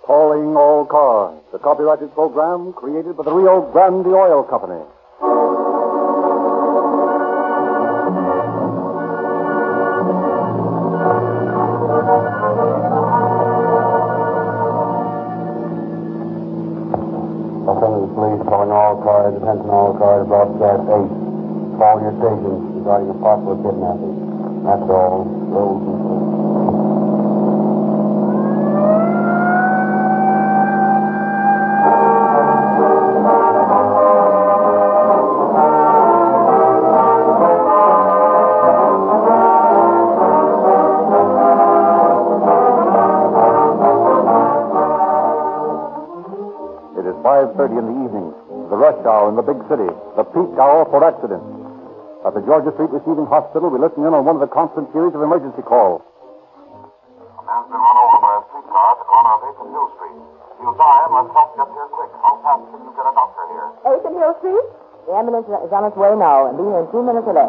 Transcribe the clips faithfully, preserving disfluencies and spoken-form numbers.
Calling All Cars, the copyrighted program created by the Rio Grande Oil Company. Los Angeles Police calling all cars, attention all cars, broadcast eight. Call your stations regarding a possible kidnapping. That's all. Roll control. five thirty in the evening, the rush hour in the big city, the peak hour for accidents. At the Georgia Street Receiving Hospital, we listen in on one of the constant series of emergency calls. A man's been run over by a streetcar at the corner of eighth and Hill Street. He'll die unless help gets here quick. How fast can you get a doctor here? eighth and Hill Street? The ambulance is on its way now, and be here in two minutes or less.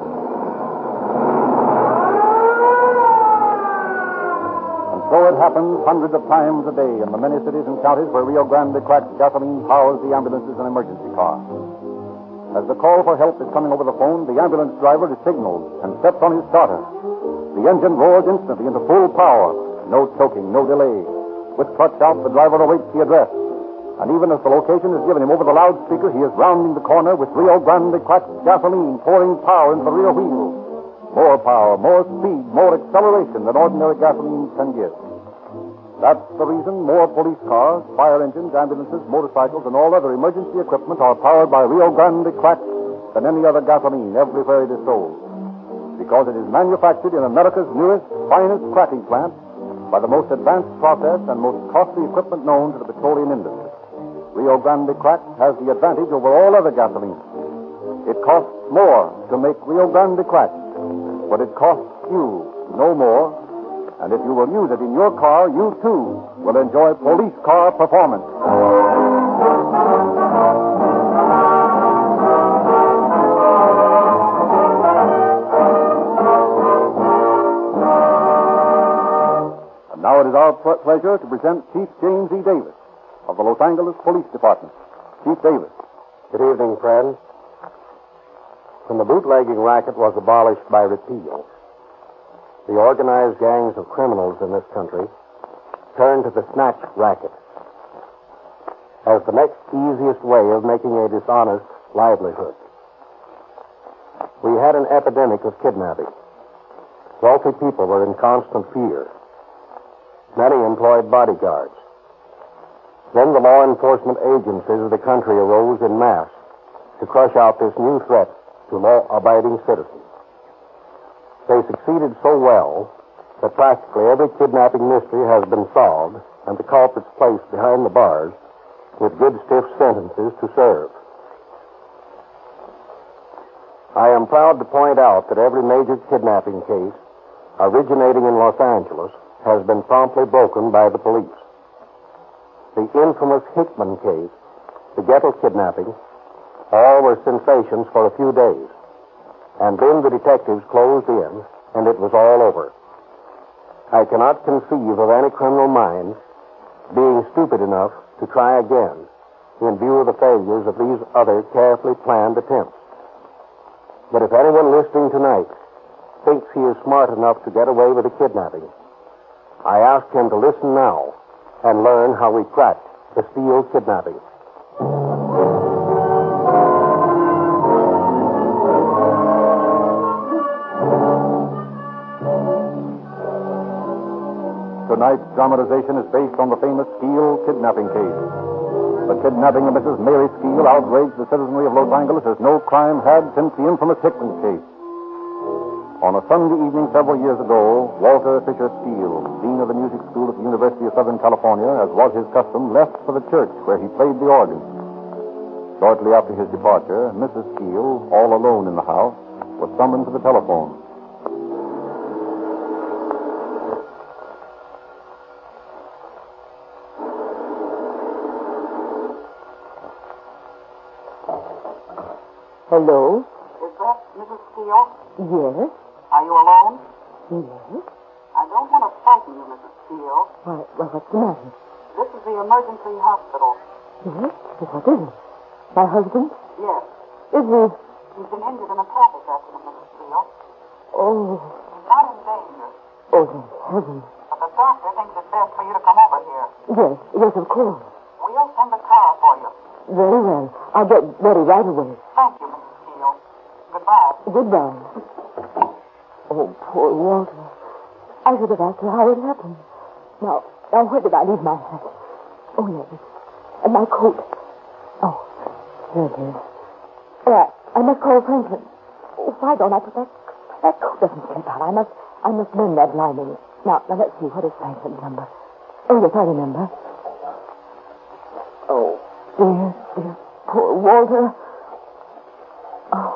So it happens hundreds of times a day in the many cities and counties where Rio Grande cracked gasoline powers the ambulances and emergency cars. As the call for help is coming over the phone, the ambulance driver is signaled and steps on his starter. The engine roars instantly into full power. No choking, no delay. With clutch out, the driver awaits the address. And even as the location is given him over the loudspeaker, he is rounding the corner with Rio Grande cracked gasoline pouring power into the rear wheels. More power, more speed, more acceleration than ordinary gasoline can give. That's the reason more police cars, fire engines, ambulances, motorcycles, and all other emergency equipment are powered by Rio Grande cracked than any other gasoline everywhere it is sold. Because it is manufactured in America's newest, finest cracking plant by the most advanced process and most costly equipment known to the petroleum industry. Rio Grande cracked has the advantage over all other gasoline. It costs more to make Rio Grande cracked, but it costs you no more. And if you will use it in your car, you too will enjoy police car performance. And now it is our pleasure to present Chief James E. Davis of the Los Angeles Police Department. Chief Davis. Good evening, friends. When the bootlegging racket was abolished by repeal, the organized gangs of criminals in this country turned to the snatch racket as the next easiest way of making a dishonest livelihood. We had an epidemic of kidnapping. Wealthy people were in constant fear. Many employed bodyguards. Then the law enforcement agencies of the country arose in mass to crush out this new threat to law-abiding citizens. They succeeded so well that practically every kidnapping mystery has been solved and the culprits placed behind the bars with good stiff sentences to serve. I am proud to point out that every major kidnapping case originating in Los Angeles has been promptly broken by the police. The infamous Hickman case, the ghetto kidnapping, all were sensations for a few days. And then the detectives closed in, and it was all over. I cannot conceive of any criminal mind being stupid enough to try again in view of the failures of these other carefully planned attempts. But if anyone listening tonight thinks he is smart enough to get away with a kidnapping, I ask him to listen now and learn how we cracked the Steele kidnapping. Tonight's dramatization is based on the famous Steele kidnapping case. The kidnapping of Missus Mary Steele outraged the citizenry of Los Angeles as no crime had since the infamous Hickman case. On a Sunday evening several years ago, Walter Fisher Steele, dean of the music school at the University of Southern California, as was his custom, left for the church where he played the organ. Shortly after his departure, Missus Steele, all alone in the house, was summoned to the telephone. Hello? Is that Missus Steele? Yes? Are you alone? Yes? I don't want to frighten you, Missus Steele. Why, well, what's the matter? This is the emergency hospital. Yes? What is it? My husband? Yes. Is he? He's been injured in a traffic accident, Missus Steele. Oh. He's not in danger. Oh, thank heaven. But the doctor thinks it's best for you to come over here. Yes, yes, of course. We'll send a car for you. Very well. I'll get ready right away. Thank you, Missus Steele. Goodbye. Goodbye. Oh, poor Walter. I should have asked her how it happened. Now, now, where did I leave my hat? Oh, yes. And my coat. Oh, here it is. Oh, I, I must call Franklin. Oh, why don't I put that... That coat doesn't slip out. I must... I must mend that lining. Now, now, let's see. What is Franklin's number? Oh, yes, I remember. Oh, dear, dear, poor Walter. Oh.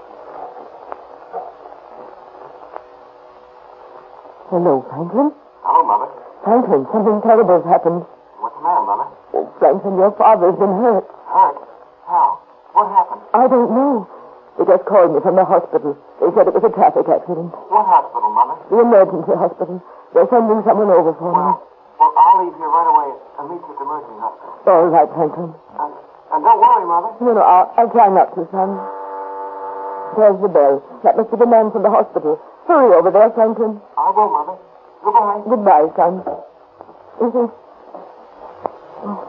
Hello, Franklin. Hello, Mother. Franklin, something terrible has happened. What's the matter, Mother? Oh, Franklin, your father's been hurt. Hurt? How? What happened? I don't know. They just called me from the hospital. They said it was a traffic accident. What hospital, Mother? The emergency hospital. They're sending someone over for me. Well, well, I'll leave here right away and meet you at the emergency hospital. All right, Franklin. And, and don't worry, Mother. No, no, I'll, I'll try not to, son. There's the bell. That must be the man from the hospital. Hurry over there, Franklin. I will, Mother. Goodbye. Goodbye, son. Is he... Oh.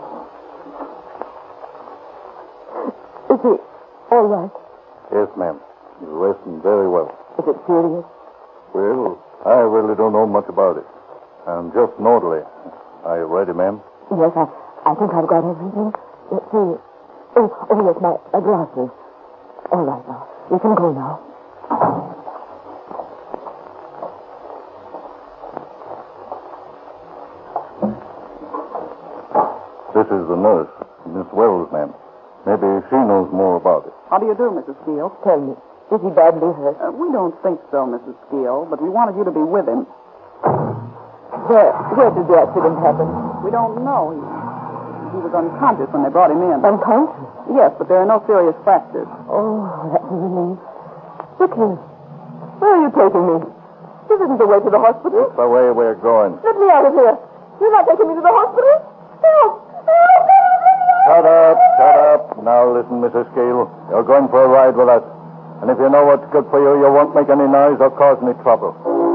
Is he all right? Yes, ma'am. He's resting very well. Is it serious? Well, I really don't know much about it. I'm just an orderly. Are you ready, ma'am? Yes, I, I think I've got everything. Let's see. Oh, oh yes, my, my glasses. All right now. You can go now. This is the nurse, Miss Wells, ma'am. Maybe she knows more about it. How do you do, Missus Steele? Tell me, is he badly hurt? Uh, we don't think so, Missus Steele, but we wanted you to be with him. Where, where did the accident happen? We don't know. He, he was unconscious when they brought him in. Unconscious? Yes, but there are no serious fractures. Oh, that's a relief. Look here. Where are you taking me? This isn't the way to the hospital. It's the way we're going. Let me out of here. You're not taking me to the hospital? Help! Help! Help! Let me out! Shut up, shut up. Now listen, Missus Scale. You're going for a ride with us. And if you know what's good for you, you won't make any noise or cause any trouble.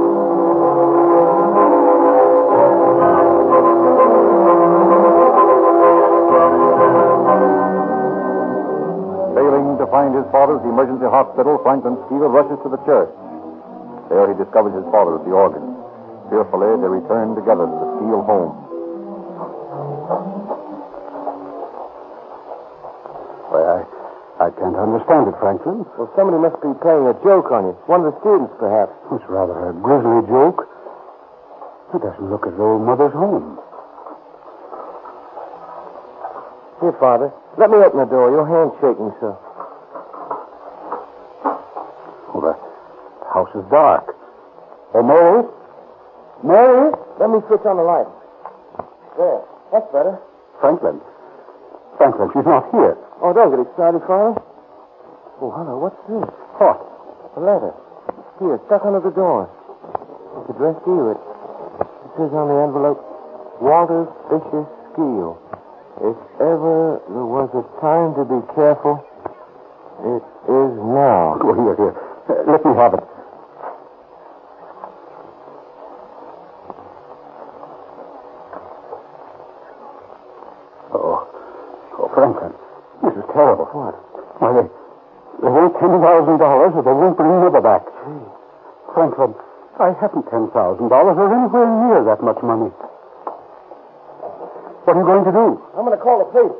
Failing to find his father at the emergency hospital, Franklin Steele rushes to the church. There he discovers his father at the organ. Fearfully, they return together to the Steele home. Why, I, I can't understand it, Franklin. Well, somebody must be playing a joke on you. One of the students, perhaps. It's rather a grisly joke. It doesn't look as though Mother's home. Here, Father. Let me open the door. Your hand's shaking so. Oh, the house is dark. Oh, Mary? Mary? Let me switch on the light. There. That's better. Franklin. Franklin, she's not here. Oh, don't get excited, Father. Oh, hello, what's this? What? A letter. Here, stuck under the door. It's addressed to you. It, it says on the envelope, Walter Fisher Steele. If ever there was a time to be careful, it is now. Oh, here, here. Uh, let me have it. Oh. Oh, Franklin. This is terrible. What? Why, they, they want ten thousand dollars or they won't bring Mother back. Gee. Franklin, I haven't ten thousand dollars or anywhere near that much money. What are you going to do? I'm going to call the police.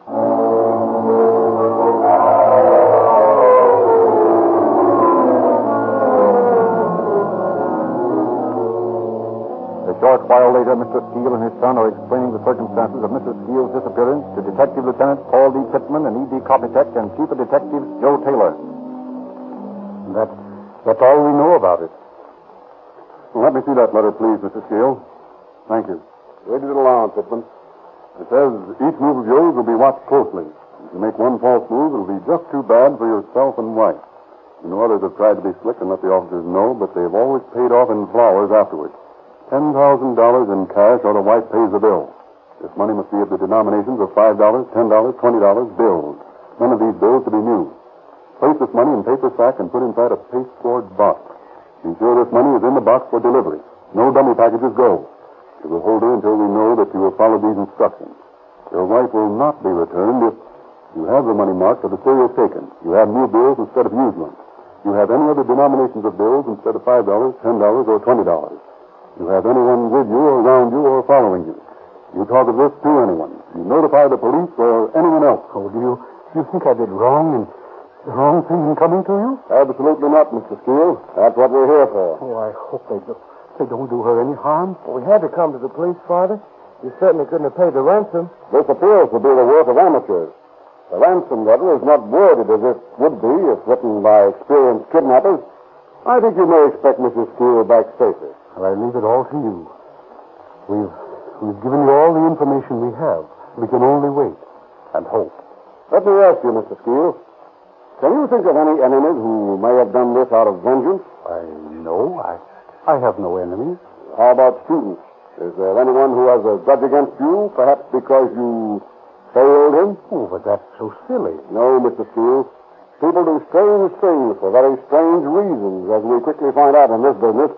A short while later, Mister Steele and his son are explaining the circumstances of Missus Steele's disappearance to Detective Lieutenant Paul D. Pittman and E D. Kopitek and Chief of Detectives Joe Taylor. That, that's all we know about it. Well, let me see that letter, please, Mister Steele. Thank you. Read it aloud, Pittman. It says, each move of yours will be watched closely. If you make one false move, it'll be just too bad for yourself and wife. You know, others have tried to be slick and let the officers know, but they've always paid off in flowers afterwards. Ten thousand dollars in cash or the wife pays the bill. This money must be of the denominations of five dollars, ten dollars, twenty dollars bills. None of these bills to be new. Place this money in paper sack and put inside a pasteboard box. Be sure this money is in the box for delivery. No dummy packages go. It will hold her until we know that you have followed these instructions. Your wife will not be returned if you have the money marked or the serial taken. You have new bills instead of used ones. You have any other denominations of bills instead of five dollars, ten dollars, or twenty dollars. You have anyone with you or around you or following you. You talk of this to anyone. You notify the police or anyone else. Oh, do you, you think I did wrong and the wrong thing in coming to you? Absolutely not, Mister Steele. That's what we're here for. Oh, I hope they, do, they don't do her any harm. Well, we had to come to the police, Father. You certainly couldn't have paid the ransom. This appears to be the work of amateurs. The ransom letter is not worded as it would be if written by experienced kidnappers. I think you may expect Missus Steele back safely. Well, I leave it all to you. We've, we've given you all the information we have. We can only wait and hope. Let me ask you, Mister Steele, can you think of any enemies who may have done this out of vengeance? I know. I, I have no enemies. How about students? Is there anyone who has a grudge against you, perhaps because you failed him? Oh, but that's so silly. No, Mister Steele. People do strange things for very strange reasons, as we quickly find out in this business.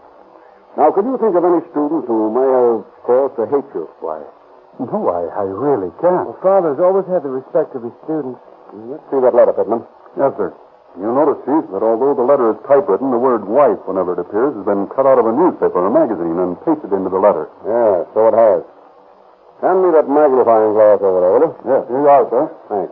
Now, could you think of any students who may have cause to hate you? Why, no, I, I really can't. Well, Father's always had the respect of his students. Let's see that letter, Pittman. Yes, sir. You'll notice, Chief, that although the letter is typewritten, the word wife, whenever it appears, has been cut out of a newspaper or magazine and pasted into the letter. Yeah, so it has. Hand me that magnifying glass over there, will you? Yes, here you are, sir. Thanks.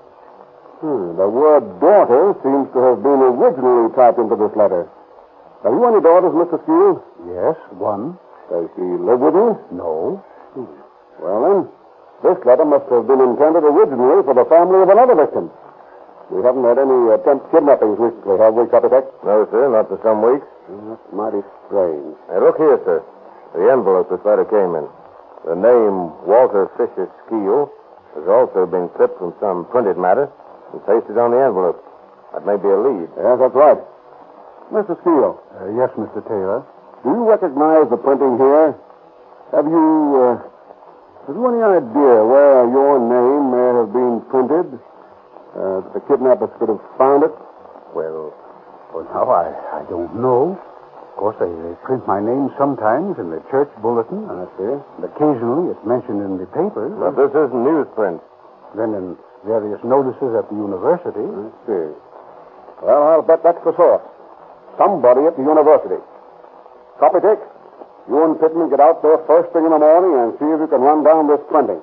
Hmm, the word daughter seems to have been originally typed into this letter. Have you any daughters, Mister Steele? Yes, one. Does she live with you? No. Well, then, this letter must have been intended originally for the family of another victim. We haven't had any attempt kidnappings recently, have we, Copytech? No, sir, not for some weeks. That's mighty strange. Hey, look here, sir. The envelope this letter came in. The name Walter Fisher Steele has also been clipped from some printed matter and pasted on the envelope. That may be a lead. Yes, that's right. Mister Steele. Uh, yes, Mister Taylor. Do you recognize the printing here? Have you, uh, have you any idea where your name may have been printed? Uh, that the kidnappers could have found it? Well, well, now I, I don't know. Of course, they, they print my name sometimes in the church bulletin. I see. And occasionally it's mentioned in the papers. But this isn't newsprint. Then in various notices at the university. I see. Well, I'll bet that's the source. Somebody at the university. Copytick, you and Pittman get out there first thing in the morning and see if you can run down this printing.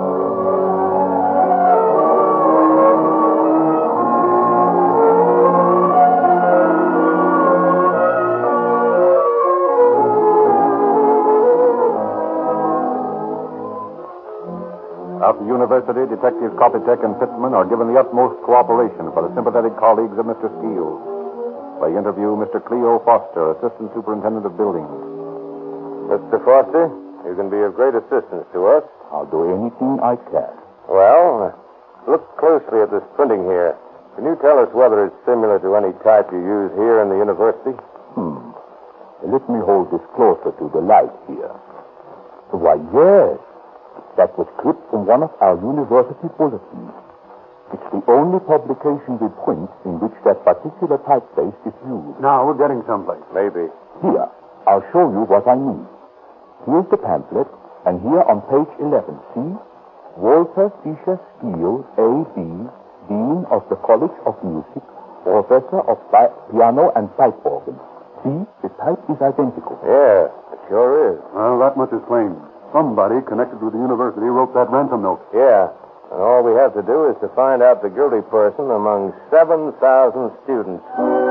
At the university, Detectives Copytech and Pittman are given the utmost cooperation by the sympathetic colleagues of Mister Steele. They interview Mister Cleo Foster, Assistant Superintendent of Buildings. Mister Foster, you can be of great assistance to us. I'll do anything I can. Well, uh, look closely at this printing here. Can you tell us whether it's similar to any type you use here in the university? Hmm. Let me hold this closer to the light here. Why, yes. That was clipped from one of our university bulletins. It's the only publication we print in which that particular typeface is used. Now we're getting someplace. Maybe. Here, I'll show you what I mean. Here's the pamphlet, and here on page eleven, see? Walter Fisher Steele, A B, Dean of the College of Music, Professor of pi- Piano and Pipe Organ. See, the type is identical. Yeah, it sure is. Well, that much is plain. Somebody connected with the university wrote that ransom note. Yeah, and all we have to do is to find out the guilty person among seven thousand students.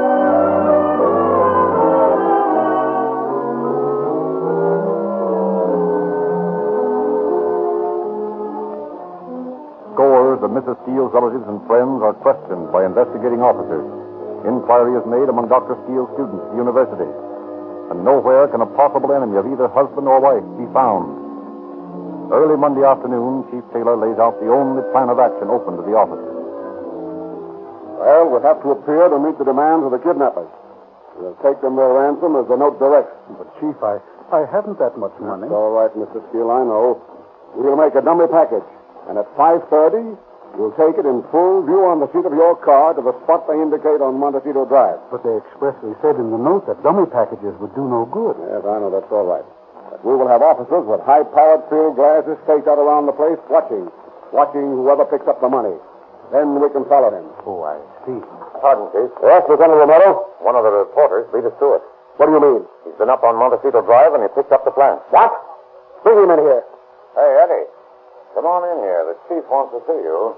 Scores of Missus Steele's relatives and friends are questioned by investigating officers. Inquiry is made among Doctor Steele's students at the university. And nowhere can a possible enemy of either husband or wife be found. Early Monday afternoon, Chief Taylor lays out the only plan of action open to the officers. Well, we'll have to appear to meet the demands of the kidnappers. We'll take them their ransom as the note directs. But, Chief, I, I haven't that much money. That's all right, Mister Steele, I know. We'll make a dummy package. And at five thirty, you'll take it in full view on the seat of your car to the spot they indicate on Montecito Drive. But they expressly said in the note that dummy packages would do no good. Yes, I know. That's all right. But we will have officers with high-powered field glasses staked out around the place watching. Watching whoever picks up the money. Then we can follow him. Oh, I see. Pardon, Chief. Yes, Lieutenant Romero? One of the reporters beat us to it. What do you mean? He's been up on Montecito Drive and he picked up the plant. What? Bring him in here. Hey, Eddie. Come on in here. The chief wants to see you.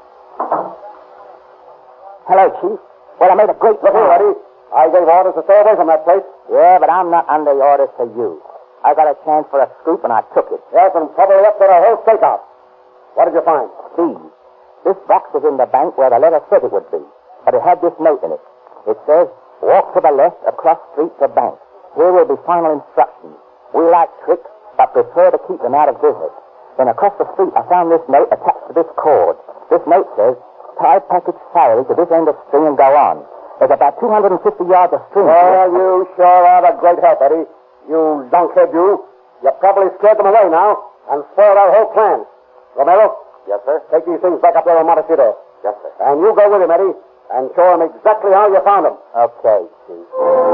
Hello, Chief. Well, I made a great... Look here, Eddie. I gave orders to stay away from that place. Yeah, but I'm not under orders for you. I got a chance for a scoop and I took it. Yes, and probably upset our whole stakeout. What did you find? Steve, this box was in the bank where the letter said it would be, but it had this note in it. It says, walk to the left across street to bank. Here will be final instructions. We like tricks, but prefer to keep them out of business. Then across the street, I found this note attached to this cord. This note says, tie package salary to this end of string and go on. There's about two hundred fifty yards of string. Well, you sure are a great help, Eddie. You donkhead, you. You probably scared them away now and spoiled our whole plan. Romero? Yes, sir? Take these things back up there on Montecito. Yes, sir. And you go with him, Eddie, and show him exactly how you found him. Okay, Chief.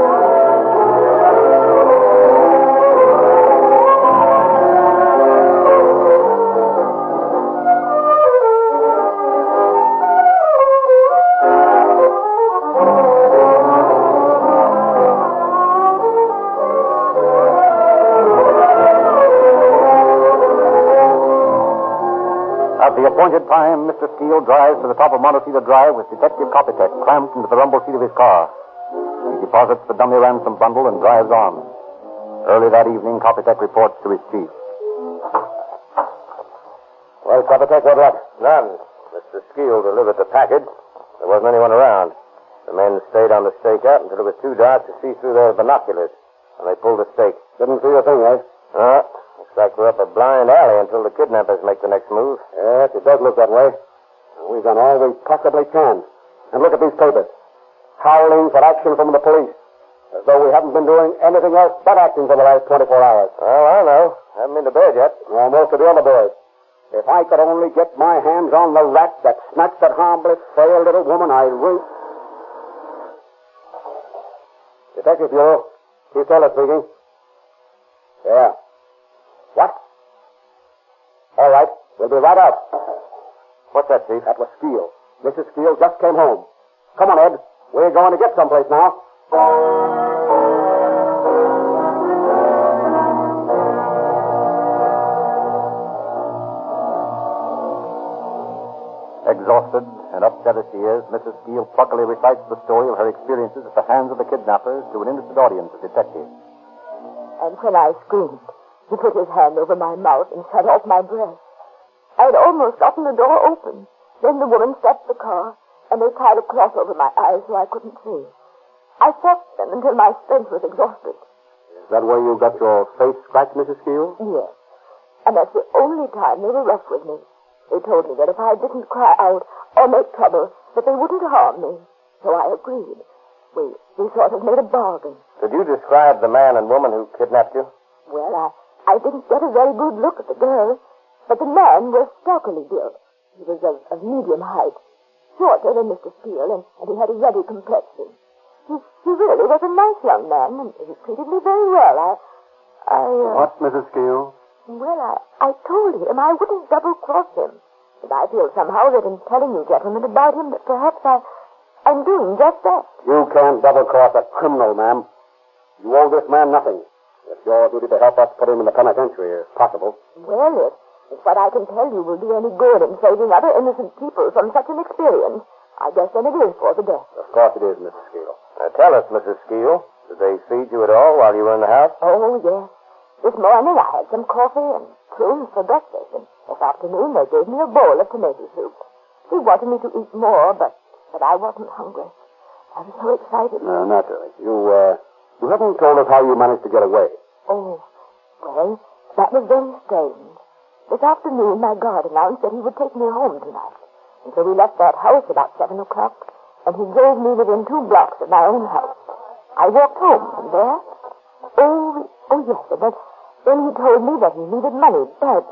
At the appointed time, Mister Steele drives to the top of Montecito Drive with Detective Kopitek clamped into the rumble seat of his car. He deposits the dummy ransom bundle and drives on. Early that evening, Kopitek reports to his chief. Well, Kopitek, what luck? None. Mister Steele delivered the package. There wasn't anyone around. The men stayed on the stakeout until it was too dark to see through their binoculars, and they pulled the stake. Didn't see a thing, eh? Uh, looks like we're up a blind alley until the kidnappers make the next move. Yes, it does look that way. We've done all we possibly can. And look at these papers. Howling for action from the police. As though we haven't been doing anything else but acting for the last twenty-four hours. Well, I know. Haven't been to bed yet. Well, most of the other boys. If I could only get my hands on the rat that snatched that harmless, frail little woman, I'd ring... Detective Bureau. Chief Taylor speaking. Yeah. What? All right. We'll be right out. What's that, Chief? That was Steele. Missus Steele just came home. Come on, Ed. We're going to get someplace now. Exhausted and upset as she is, Missus Steele pluckily recites the story of her experiences at the hands of the kidnappers to an interested audience of detectives. And when I screamed, he put his hand over my mouth and shut off my breath. I'd almost gotten the door open. Then the woman stopped the car, and they tied a cloth over my eyes so I couldn't see. I fought them until my strength was exhausted. Is that where you got your face scratched, Missus Steele? Yes. And that's the only time they were rough with me. They told me that if I didn't cry out or make trouble, that they wouldn't harm me. So I agreed. We, we sort of made a bargain. Could you describe the man and woman who kidnapped you? Well, I, I didn't get a very good look at the girl, but the man was stockily built. He was of, of medium height, shorter than Mister Steele, and, and he had a ruddy complexion. He, he really was a nice young man, and he treated me very well. I, I... Uh, what, Missus Steele? Well, I, I told him I wouldn't double-cross him. But I feel somehow that in telling you gentlemen about him, that perhaps I, I'm doing just that. You can't double-cross a criminal, ma'am. You owe this man nothing. It's your duty to help us put him in the penitentiary, if possible. Well, if, if what I can tell you will do any good in saving other innocent people from such an experience, I guess then it is for the best. Of course it is, Missus Steele. Now, tell us, Missus Steele, did they feed you at all while you were in the house? Oh, yes. This morning I had some coffee and prunes for breakfast, and this afternoon they gave me a bowl of tomato soup. They wanted me to eat more, but, but I wasn't hungry. I was so excited. No, naturally. You, uh, you haven't told us how you managed to get away. Oh, well, that was very strange. This afternoon my guard announced that he would take me home tonight. And so we left that house about seven o'clock, and he drove me within two blocks of my own house. I walked home from there. Oh, oh yes, and then, then he told me that he needed money badly,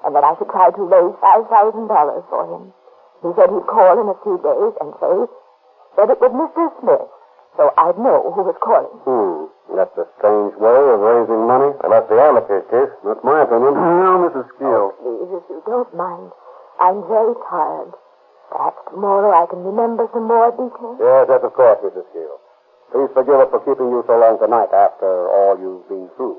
and that I should try to raise five thousand dollars for him. He said he'd call in a few days and say that it was Mister Smith, so I'd know who was calling. Hmm. That's a strange way of raising money. They must be amateurs, Chief. That's my opinion. Now, Missus Steele. Oh, please, if you don't mind. I'm very tired. Perhaps tomorrow I can remember some more details. Yes, yes, of course, Missus Steele. Please forgive us for keeping you so long tonight after all you've been through.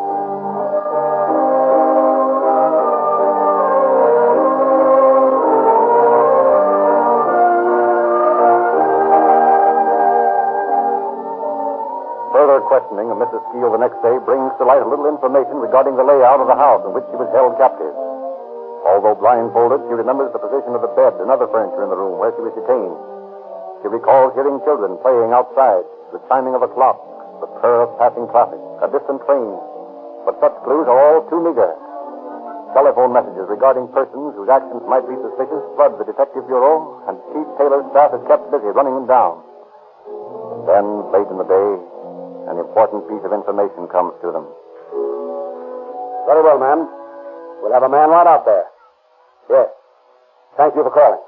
Further questioning of Missus Steele the next day brings to light a little information regarding the layout of the house in which she was held captive. Although blindfolded, she remembers the position of the bed and other furniture in the room where she was detained. She recalls hearing children playing outside, the chiming of a clock, the purr of passing traffic, a distant train. But such clues are all too meager. Telephone messages regarding persons whose actions might be suspicious flood the Detective Bureau, and Chief Taylor's staff is kept busy running them down. Then, late in the day, an important piece of information comes to them. Very well, ma'am. We'll have a man right out there. Yes. Thank you for calling.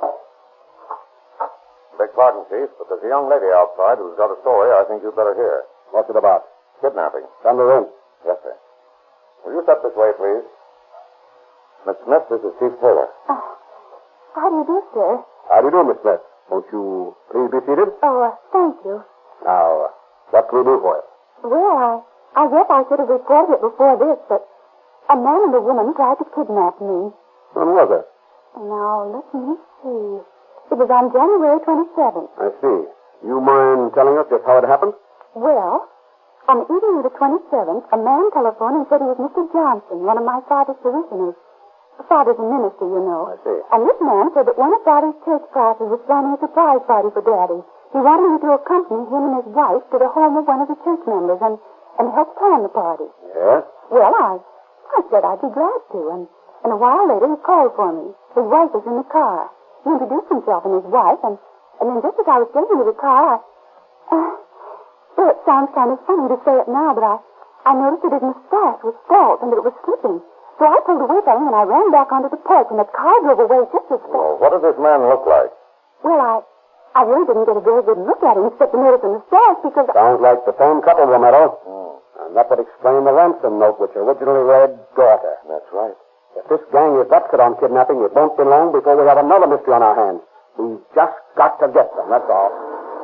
Beg pardon, Chief, but there's a young lady outside who's got a story I think you'd better hear. What's it about? Kidnapping. Come to the room. Yes, sir. Will you step this way, please? Miss Smith, this is Chief Taylor. Oh, how do you do, sir? How do you do, Miss Smith? Won't you please be seated? Oh, uh, thank you. Now, uh, what can we do for you? Well, I, I guess I should have reported it before this, but a man and a woman tried to kidnap me. When was it? Now, let me see. It was on January twenty-seventh. I see. You mind telling us just how it happened? Well, on the evening of the twenty-seventh, a man telephoned and said he was Mister Johnson, one of my father's parishioners. Father's a minister, you know. I see. And this man said that one of Father's church classes was planning a surprise party for Daddy. He wanted me to accompany him and his wife to the home of one of the church members and, and help plan the party. Yes? Well, I, I said I'd be glad to, and, and a while later he called for me. His wife was in the car. He introduced himself and his wife, and, and then just as I was getting into the car, I... Uh, well, it sounds kind of funny to say it now, but I, I noticed that his mustache was false and that it was slipping. So I pulled away from him and I ran back onto the porch, and the car drove away just as fast. Well, what does this man look like? Well, I, I really didn't get a very good look at him except to notice the mustache because... Sounds like the same couple, Romero. Mm. And that would explain the ransom note which originally read, daughter. That's right. If this gang is that set on kidnapping, it won't be long before we have another mystery on our hands. We've just got to get them, that's all.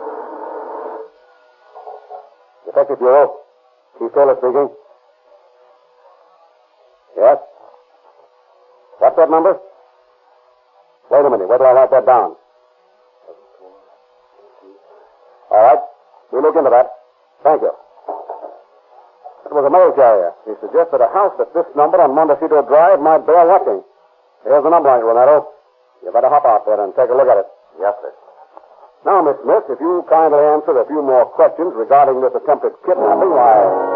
Detective Bureau. Chief Taylor speaking. Yes? What's that number? Wait a minute. Wait till I write that down. All right. We'll look into that. Thank you. It was a mail carrier. He suggested a house at this number on Montecito Drive might bear watching. Here's the number, Romero. You better hop out there and take a look at it. Yes, sir. Now, Miss Smith, if you kindly answer a few more questions regarding this attempted kidnapping, why...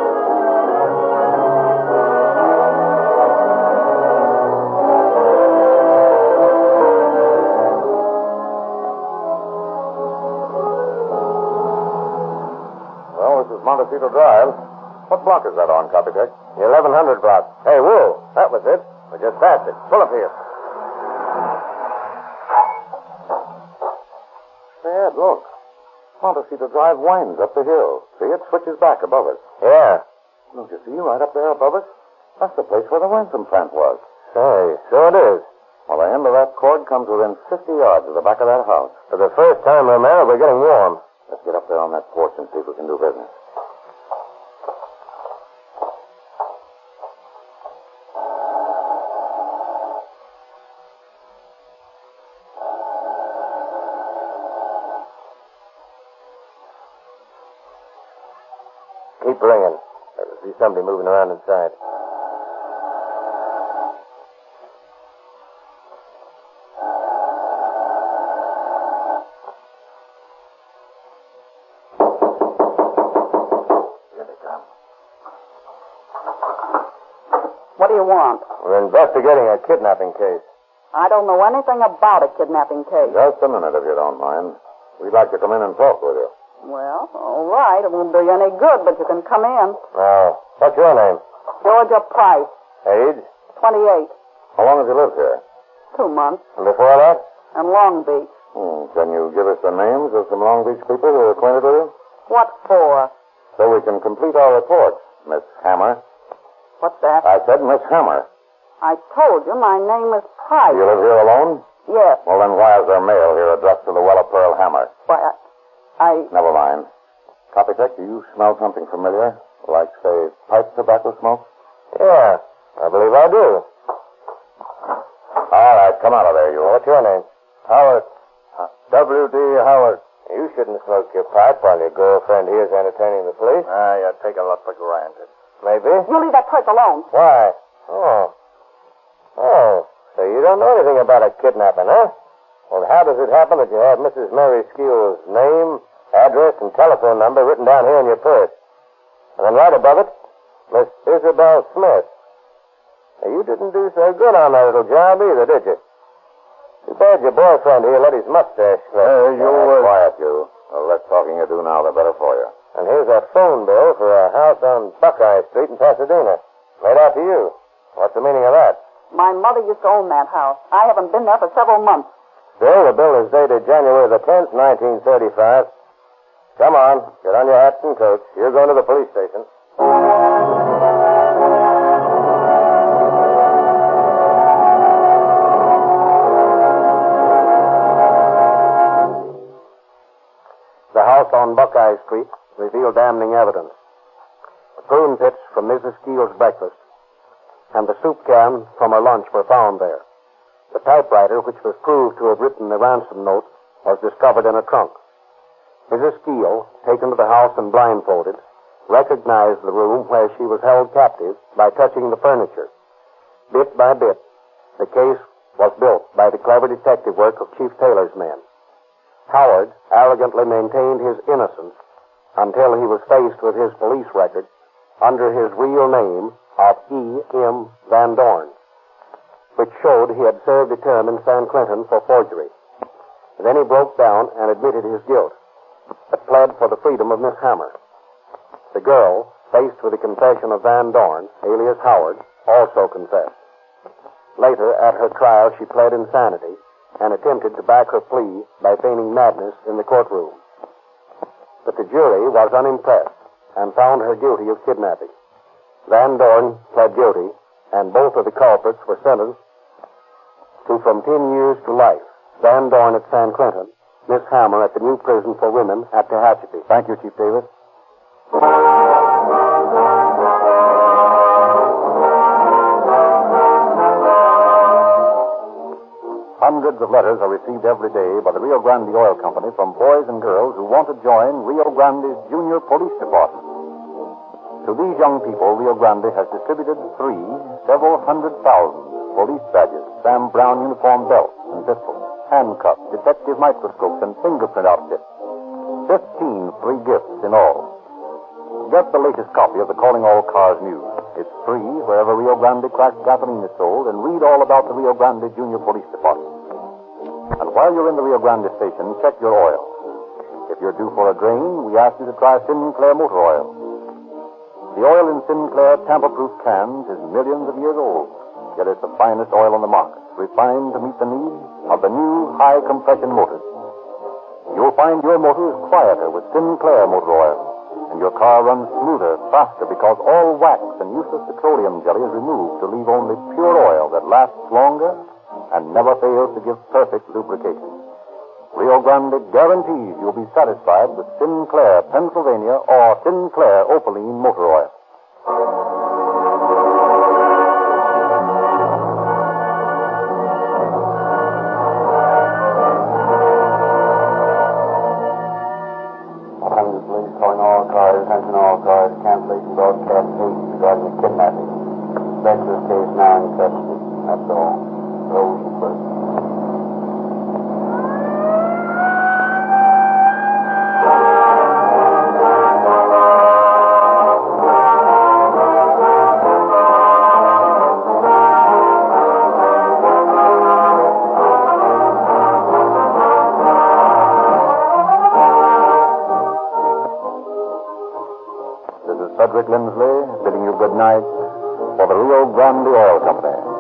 Montecito Drive. What block is that on, Copytech? The eleven hundred block. Hey, whoa, that was it. We just passed it. Pull up here. Ed, look. Montecito Drive winds up the hill. See, it switches back above us. Yeah. Don't you see, right up there above us? That's the place where the ransom plant was. Say, so it is. Well, the end of that cord comes within fifty yards of the back of that house. For the first time, Romero, we're getting warm. Let's get up there on that porch and see if we can do business. Keep ringing. I can see somebody moving around inside. What do you want? We're investigating a kidnapping case. I don't know anything about a kidnapping case. Just a minute, if you don't mind. We'd like to come in and talk with you. Well, all right. It won't do you any good, but you can come in. Now, what's your name? Georgia Price. Age? twenty-eight. How long have you lived here? Two months. And before that? In Long Beach. Hmm. Can you give us the names of some Long Beach people who are acquainted with you? What for? So we can complete our report, Miss Hammer. What's that? I said Miss Hammer. I told you my name is Price. You live here alone? Yes. Well, then why is there mail here addressed to the Weller Pearl Hammer? Why, I... I... Never mind. Copytech, do you smell something familiar? Like, say, pipe tobacco smoke? Yeah, I believe I do. All right, come out of there, you. What's your name? Howard. W D. Howard. You shouldn't smoke your pipe while your girlfriend here is entertaining the police. Ah, you take a lot for granted. Maybe. You leave that purse alone. Why? Oh. Oh. So you don't know anything about a kidnapping, huh? Well, how does it happen that you have Missus Mary Skeel's name, address, and telephone number written down here in your purse? And then right above it, Miss Isabel Smith. Now, you didn't do so good on that little job either, did you? Too bad your boyfriend here let his mustache slip. Hey, you... Uh, quiet, you. The less talking you do now, the better for you. And here's a phone bill for a house on Buckeye Street in Pasadena. Made out to you. What's the meaning of that? My mother used to own that house. I haven't been there for several months. Still, the bill is dated January the tenth, nineteen thirty-five. Come on, get on your hats and coats. You're going to the police station. The house on Buckeye Street revealed damning evidence. The prune pits from Missus Keel's breakfast and the soup can from her lunch were found there. The typewriter, which was proved to have written the ransom note, was discovered in a trunk. Missus Keel, taken to the house and blindfolded, recognized the room where she was held captive by touching the furniture. Bit by bit, the case was built by the clever detective work of Chief Taylor's men. Howard arrogantly maintained his innocence until he was faced with his police record under his real name of E. M. Van Dorn, which showed he had served a term in San Quentin for forgery. Then he broke down and admitted his guilt, but pled for the freedom of Miss Hammer. The girl, faced with the confession of Van Dorn, alias Howard, also confessed. Later, at her trial, she pled insanity and attempted to back her plea by feigning madness in the courtroom. But the jury was unimpressed and found her guilty of kidnapping. Van Dorn pled guilty, and both of the culprits were sentenced to from ten years to life. Van Dorn at San Quentin, Miss Hammer at the new prison for women at Tehachapi. Thank you, Chief Davis. Hundreds of letters are received every day by the Rio Grande Oil Company from boys and girls who want to join Rio Grande's Junior Police Department. To these young people, Rio Grande has distributed three, several hundred thousand police badges, Sam Brown uniform belts and pistols, handcuffs, detective microscopes, and fingerprint outfits. Fifteen free gifts in all. Get the latest copy of the Calling All Cars News. It's free wherever Rio Grande cracked gasoline is sold, and read all about the Rio Grande Junior Police Department. And while you're in the Rio Grande station, check your oil. If you're due for a drain, we ask you to try Sinclair Motor Oil. The oil in Sinclair tamper-proof cans is millions of years old, yet it's the finest oil on the market, refined to meet the needs of the new high-compression motors. You'll find your motor is quieter with Sinclair Motor Oil, and your car runs smoother, faster, because all wax and useless petroleum jelly is removed to leave only pure oil that lasts longer and never fails to give perfect lubrication. Rio Grande guarantees you'll be satisfied with Sinclair, Pennsylvania, or Sinclair Opaline Motor Oil. I'm the police calling all cars, attention all cars, cancellation broadcast news regarding the kidnapping. Specialist case now in custody. That's all. Those first. Frederick Lindsley bidding you good night for the Rio Grande Grande Oil Company.